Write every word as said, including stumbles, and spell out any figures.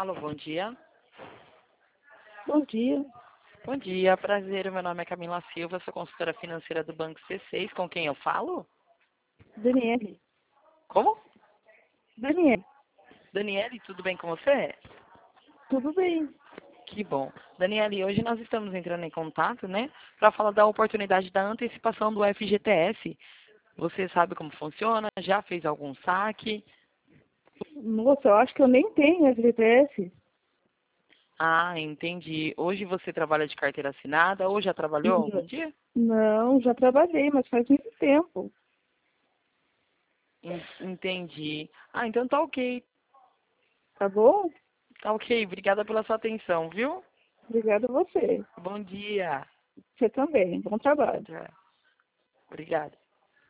Alô, bom dia. Bom dia, Bom dia, prazer. Meu nome é Camila Silva, sou consultora financeira do Banco C seis. Com quem eu falo? Daniele. Como? Daniele, Daniele, tudo bem com você? tudo bem? Que bom. Daniele, hoje nós estamos entrando em contato, né, para falar da oportunidade da antecipação do F G T S. Você sabe como funciona? Já fez algum saque? Moça, eu acho que eu nem tenho F G T S. Ah, entendi. Hoje você trabalha de carteira assinada ou já trabalhou algum N- dia? Não, já trabalhei, mas faz muito tempo. En- Entendi. Ah, então tá ok. Tá bom? Tá ok. Obrigada pela sua atenção, viu? Obrigada a você. Bom dia. Você também. Bom trabalho. Tchau. Obrigada.